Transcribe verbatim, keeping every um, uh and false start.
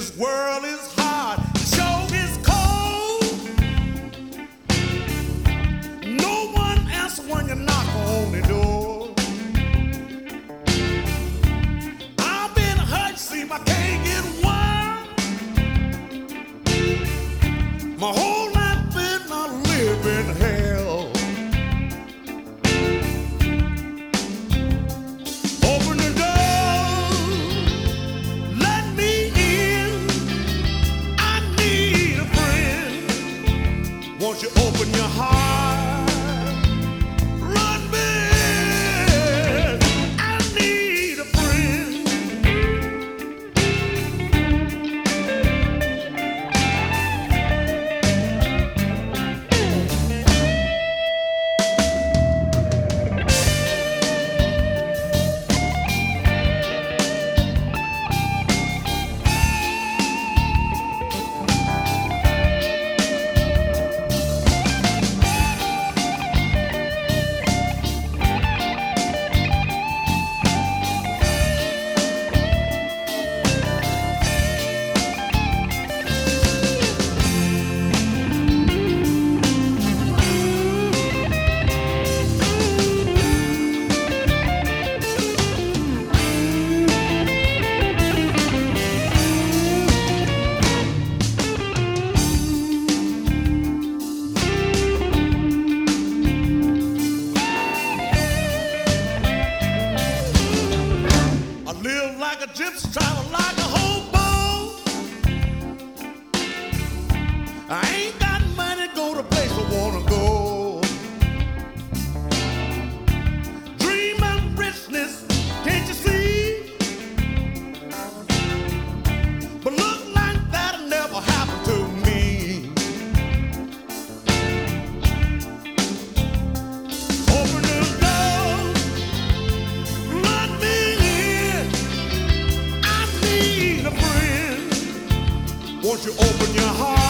This world is hard, the show is cold. No one answers when you knock on the door. I've been hurt, see, I can't get one. My whole life been a living hell. Open the door, let me in. I need a friend. Won't you open your heart? Run me in. I need a friend. Live like a gypsy, travel like a hobo. I ain't got money to go to place I wanna go. Dream of richness, can't you see? But look like that'll never happen to me. Open the door, let me in. I need a friend. Won't you open your heart?